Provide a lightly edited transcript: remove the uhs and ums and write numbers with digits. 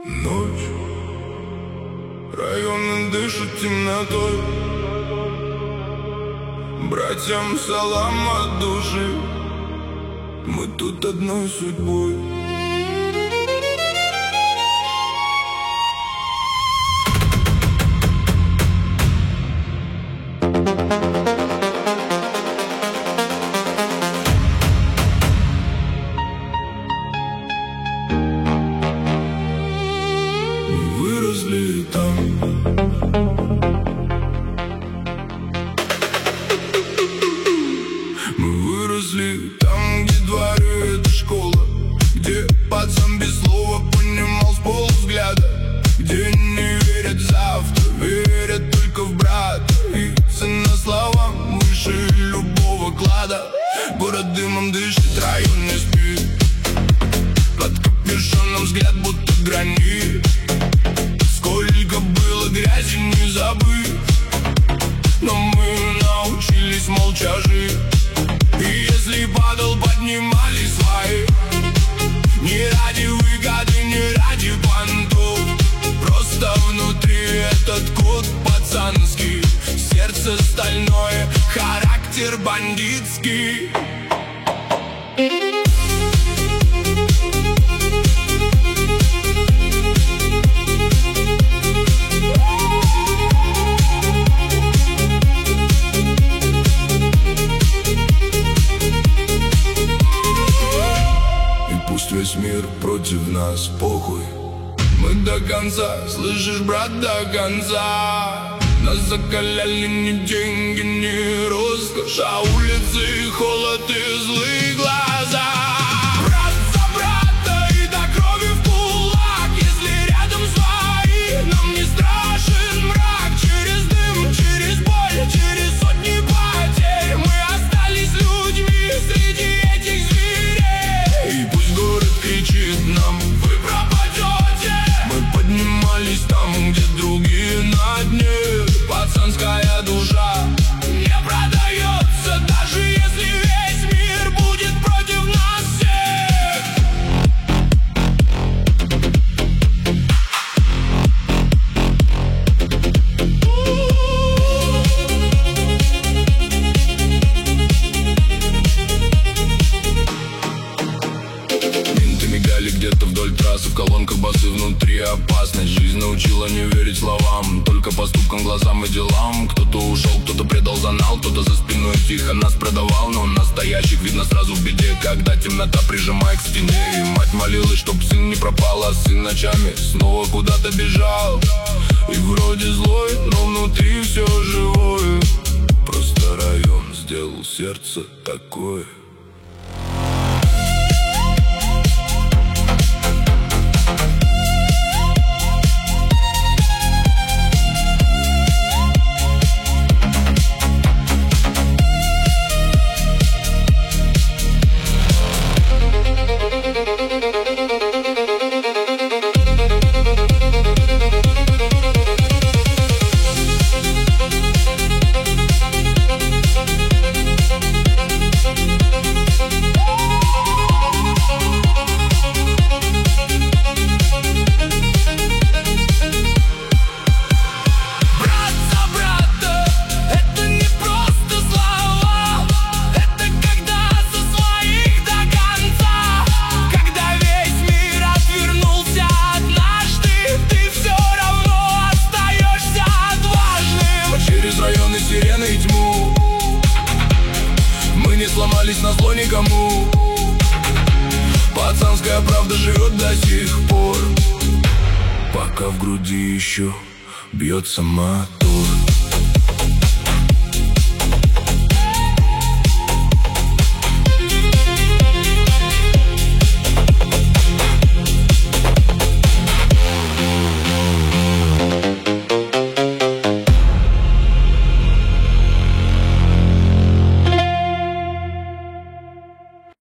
Ночь, районы дышат темнотой. Братьям салам от души, мы тут одной судьбой. Выросли там. Мы выросли там, где дворы — это школа, где пацан без слова понимал с полвзгляда, где не верят в завтра, верят только в брата, и цена словам выше любого клада. Город дымом дышит, район не спит, под капюшоном взгляд будто гранит. Сколько было грязи, не забыть, но мы научились молча жить. И если падал, поднимали свои, не ради выгоды, не ради понтов, просто внутри этот код пацанский, сердце стальное, характер бандитский. Пусть весь мир против нас, похуй, мы до конца, слышишь, брат, до конца. Нас закаляли ни деньги, ни роскошь, а улицы холод и злые глаза. Брат за брата и до крови в кулак, если рядом свои, нам не страшен мрак. Через дым, через боль, через сотни потерь мы остались людьми среди этих зверей. И пусть город кричит нам: вы пропадете, мы поднимались там, где другие на дне. Пацанская душа не продается, даже если весь мир будет против нас всех. Менты мигали где-то вдоль трассы, в колонках басы, внутри опасность. Жизнь научила не верить словам, только поступкам, глазам и делам. Кто-то ушел, кто-то предал занал, кто-то за спиной тихо нас продавал. Но настоящих видно сразу в беде, когда темнота прижимает к стене. И мать молилась, чтоб сын не пропал, а сын ночами снова куда-то бежал. И вроде злой, но внутри все живое. Просто район сделал сердце такое. Сирены и тьму, мы не сломались назло никому. Пацанская правда живет до сих пор, пока в груди еще бьется мотор.